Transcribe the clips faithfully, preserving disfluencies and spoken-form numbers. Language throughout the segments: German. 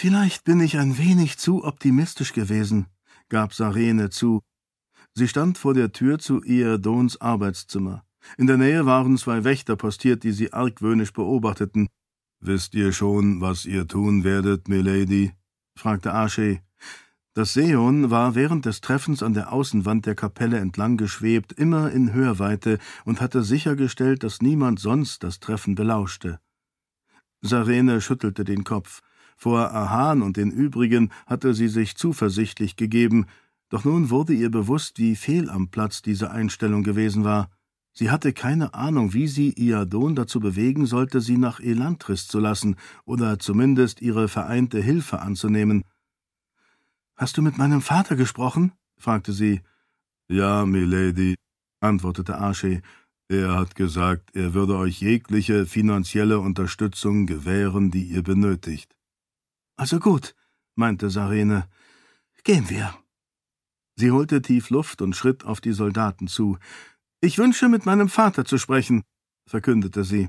»Vielleicht bin ich ein wenig zu optimistisch gewesen«, gab Sarene zu. Sie stand vor der Tür zu Iadons Arbeitszimmer. In der Nähe waren zwei Wächter postiert, die sie argwöhnisch beobachteten. »Wisst ihr schon, was ihr tun werdet, Milady?« fragte Archet. Das Seon war während des Treffens an der Außenwand der Kapelle entlang geschwebt, immer in Hörweite, und hatte sichergestellt, dass niemand sonst das Treffen belauschte. Sarene schüttelte den Kopf. Vor Ahan und den übrigen hatte sie sich zuversichtlich gegeben, doch nun wurde ihr bewusst, wie fehl am Platz diese Einstellung gewesen war. Sie hatte keine Ahnung, wie sie Iadon dazu bewegen sollte, sie nach Elantris zu lassen oder zumindest ihre vereinte Hilfe anzunehmen. »Hast du mit meinem Vater gesprochen?« fragte sie. »Ja, Milady«, antwortete Archet. »Er hat gesagt, er würde euch jegliche finanzielle Unterstützung gewähren, die ihr benötigt.« »Also gut«, meinte Sarene. »Gehen wir.« Sie holte tief Luft und schritt auf die Soldaten zu. »Ich wünsche, mit meinem Vater zu sprechen«, verkündete sie.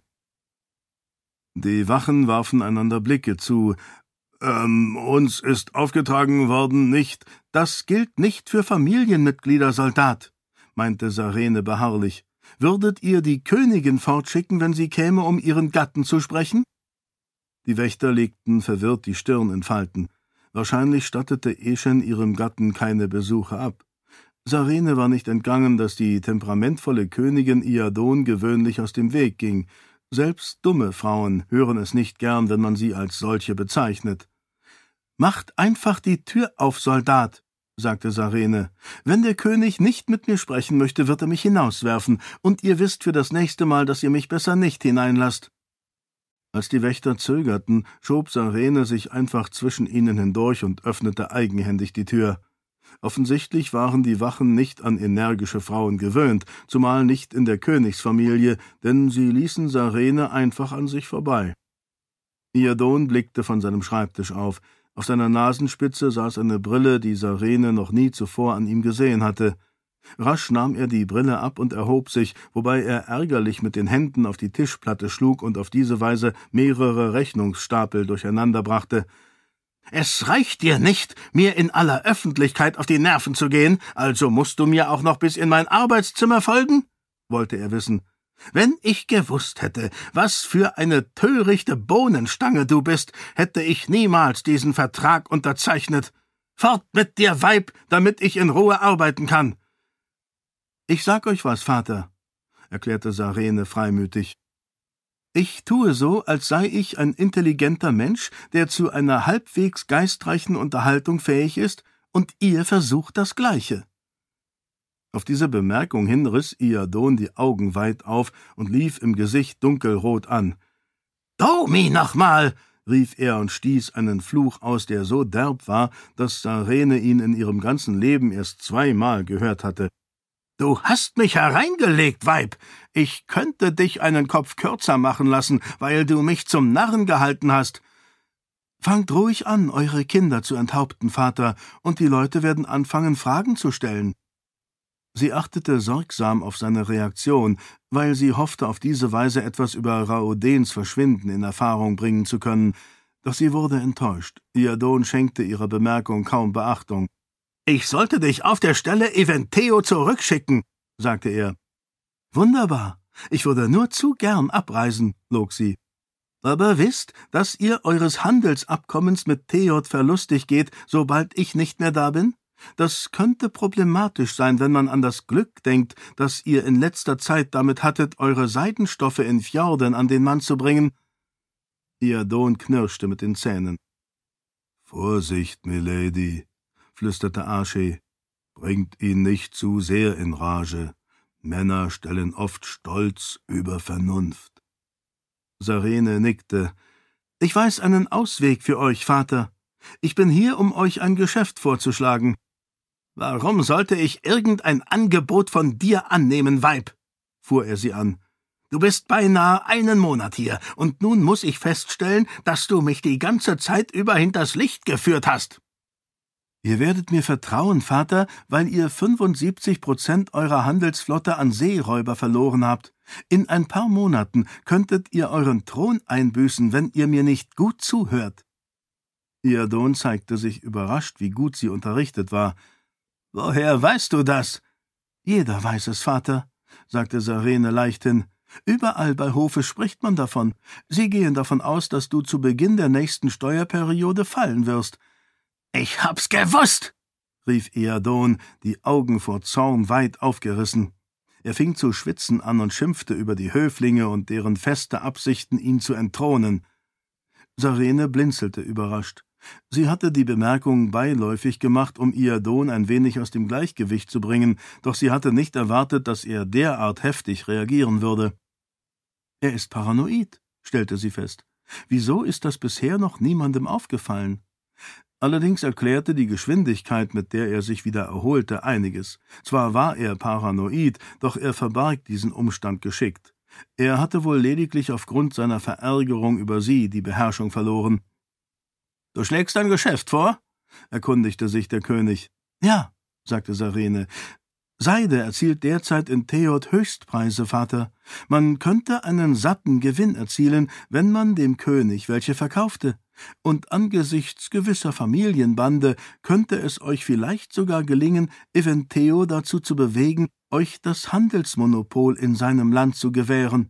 Die Wachen warfen einander Blicke zu. »Ähm, uns ist aufgetragen worden, nicht...« »Das gilt nicht für Familienmitglieder, Soldat«, meinte Sarene beharrlich. »Würdet ihr die Königin fortschicken, wenn sie käme, um ihren Gatten zu sprechen?« Die Wächter legten verwirrt die Stirn in Falten. Wahrscheinlich stattete Eschen ihrem Gatten keine Besuche ab. Sarene war nicht entgangen, dass die temperamentvolle Königin Iadon gewöhnlich aus dem Weg ging. Selbst dumme Frauen hören es nicht gern, wenn man sie als solche bezeichnet. »Macht einfach die Tür auf, Soldat«, sagte Sarene. »Wenn der König nicht mit mir sprechen möchte, wird er mich hinauswerfen, und ihr wisst für das nächste Mal, dass ihr mich besser nicht hineinlasst.« Als die Wächter zögerten, schob Sarene sich einfach zwischen ihnen hindurch und öffnete eigenhändig die Tür. Offensichtlich waren die Wachen nicht an energische Frauen gewöhnt, zumal nicht in der Königsfamilie, denn sie ließen Sarene einfach an sich vorbei. Iadon blickte von seinem Schreibtisch auf. Auf seiner Nasenspitze saß eine Brille, die Sarene noch nie zuvor an ihm gesehen hatte. Rasch nahm er die Brille ab und erhob sich, wobei er ärgerlich mit den Händen auf die Tischplatte schlug und auf diese Weise mehrere Rechnungsstapel durcheinanderbrachte. »Es reicht dir nicht, mir in aller Öffentlichkeit auf die Nerven zu gehen, also musst du mir auch noch bis in mein Arbeitszimmer folgen?« wollte er wissen. »Wenn ich gewusst hätte, was für eine törichte Bohnenstange du bist, hätte ich niemals diesen Vertrag unterzeichnet. Fort mit dir, Weib, damit ich in Ruhe arbeiten kann!« »Ich sag euch was, Vater«, erklärte Sarene freimütig. »Ich tue so, als sei ich ein intelligenter Mensch, der zu einer halbwegs geistreichen Unterhaltung fähig ist, und ihr versucht das Gleiche.« Auf diese Bemerkung hin riss Iadon die Augen weit auf und lief im Gesicht dunkelrot an. »Domi nochmal«, rief er und stieß einen Fluch aus, der so derb war, dass Sarene ihn in ihrem ganzen Leben erst zweimal gehört hatte. »Du hast mich hereingelegt, Weib! Ich könnte dich einen Kopf kürzer machen lassen, weil du mich zum Narren gehalten hast.« »Fangt ruhig an, eure Kinder zu enthaupten, Vater, und die Leute werden anfangen, Fragen zu stellen.« Sie achtete sorgsam auf seine Reaktion, weil sie hoffte, auf diese Weise etwas über Raodens Verschwinden in Erfahrung bringen zu können, doch sie wurde enttäuscht. Iadon schenkte ihrer Bemerkung kaum Beachtung. »Ich sollte dich auf der Stelle Eventeo zurückschicken«, sagte er. »Wunderbar, ich würde nur zu gern abreisen«, log sie. »Aber wisst, dass ihr eures Handelsabkommens mit Theod verlustig geht, sobald ich nicht mehr da bin? Das könnte problematisch sein, wenn man an das Glück denkt, das ihr in letzter Zeit damit hattet, eure Seidenstoffe in Fjorden an den Mann zu bringen.« Iadon knirschte mit den Zähnen. »Vorsicht, Milady«, flüsterte Archet. »Bringt ihn nicht zu sehr in Rage. Männer stellen oft Stolz über Vernunft.« Sarene nickte. »Ich weiß einen Ausweg für euch, Vater. Ich bin hier, um euch ein Geschäft vorzuschlagen.« »Warum sollte ich irgendein Angebot von dir annehmen, Weib?« fuhr er sie an. »Du bist beinahe einen Monat hier, und nun muss ich feststellen, dass du mich die ganze Zeit über hinters Licht geführt hast.« »Ihr werdet mir vertrauen, Vater, weil ihr fünfundsiebzig Prozent eurer Handelsflotte an Seeräuber verloren habt. In ein paar Monaten könntet ihr euren Thron einbüßen, wenn ihr mir nicht gut zuhört.« Iadon zeigte sich überrascht, wie gut sie unterrichtet war. »Woher weißt du das?« »Jeder weiß es, Vater«, sagte Sarene leichthin. »Überall bei Hofe spricht man davon. Sie gehen davon aus, dass du zu Beginn der nächsten Steuerperiode fallen wirst.« »Ich hab's gewusst«, rief Iadon, die Augen vor Zorn weit aufgerissen. Er fing zu schwitzen an und schimpfte über die Höflinge und deren feste Absichten, ihn zu entthronen. Sarene blinzelte überrascht. Sie hatte die Bemerkung beiläufig gemacht, um Iadon ein wenig aus dem Gleichgewicht zu bringen, doch sie hatte nicht erwartet, dass er derart heftig reagieren würde. »Er ist paranoid«, stellte sie fest. »Wieso ist das bisher noch niemandem aufgefallen?« Allerdings erklärte die Geschwindigkeit, mit der er sich wieder erholte, einiges. Zwar war er paranoid, doch er verbarg diesen Umstand geschickt. Er hatte wohl lediglich aufgrund seiner Verärgerung über sie die Beherrschung verloren. »Du schlägst ein Geschäft vor?« erkundigte sich der König. »Ja«, sagte Sarene. »Seide erzielt derzeit in Theod Höchstpreise, Vater. Man könnte einen satten Gewinn erzielen, wenn man dem König welche verkaufte. Und angesichts gewisser Familienbande könnte es euch vielleicht sogar gelingen, Eventeo dazu zu bewegen, euch das Handelsmonopol in seinem Land zu gewähren.«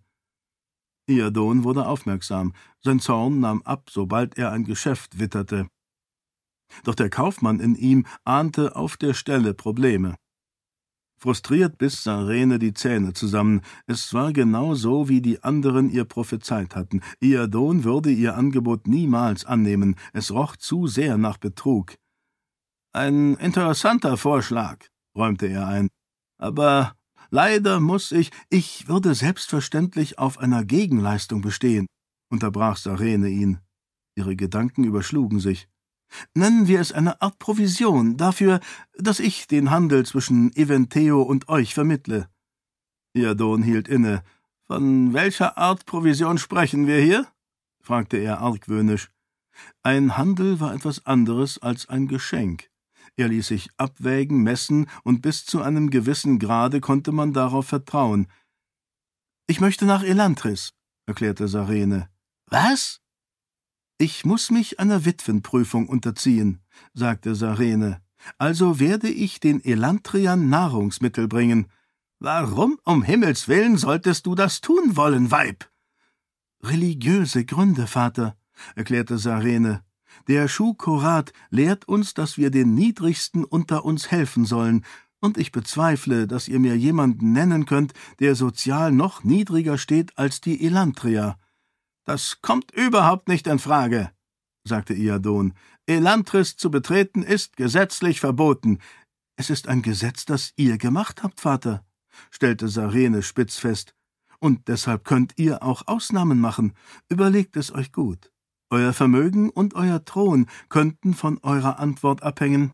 Iadon wurde aufmerksam. Sein Zorn nahm ab, sobald er ein Geschäft witterte. Doch der Kaufmann in ihm ahnte auf der Stelle Probleme. Frustriert biss Sarene die Zähne zusammen. Es war genau so, wie die anderen ihr prophezeit hatten. Iadon würde ihr Angebot niemals annehmen. Es roch zu sehr nach Betrug. »Ein interessanter Vorschlag«, räumte er ein. »Aber leider muss ich, ich würde selbstverständlich auf einer Gegenleistung bestehen«, unterbrach Sarene ihn. Ihre Gedanken überschlugen sich. »Nennen wir es eine Art Provision dafür, dass ich den Handel zwischen Eventeo und euch vermittle.« Iadon hielt inne. »Von welcher Art Provision sprechen wir hier?« fragte er argwöhnisch. Ein Handel war etwas anderes als ein Geschenk. Er ließ sich abwägen, messen, und bis zu einem gewissen Grade konnte man darauf vertrauen. »Ich möchte nach Elantris«, erklärte Sarene. »Was?« »Ich muss mich einer Witwenprüfung unterziehen«, sagte Sarene. »Also werde ich den Elantriern Nahrungsmittel bringen.« »Warum um Himmels willen solltest du das tun wollen, Weib?« »Religiöse Gründe, Vater«, erklärte Sarene. »Der Schuh-Korat lehrt uns, dass wir den Niedrigsten unter uns helfen sollen, und ich bezweifle, dass ihr mir jemanden nennen könnt, der sozial noch niedriger steht als die Elantrier.« »Das kommt überhaupt nicht in Frage«, sagte Iadon. »Elantris zu betreten ist gesetzlich verboten.« »Es ist ein Gesetz, das ihr gemacht habt, Vater«, stellte Sarene spitz fest. »Und deshalb könnt ihr auch Ausnahmen machen. Überlegt es euch gut. Euer Vermögen und euer Thron könnten von eurer Antwort abhängen.«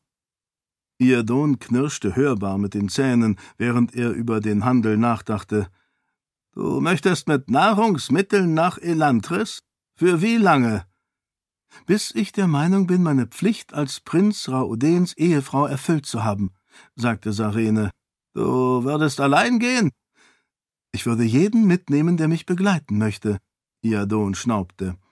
Iadon knirschte hörbar mit den Zähnen, während er über den Handel nachdachte. »Du möchtest mit Nahrungsmitteln nach Elantris? Für wie lange?« »Bis ich der Meinung bin, meine Pflicht als Prinz Raudens Ehefrau erfüllt zu haben«, sagte Sarene. »Du würdest allein gehen?« »Ich würde jeden mitnehmen, der mich begleiten möchte.« Iadon schnaubte.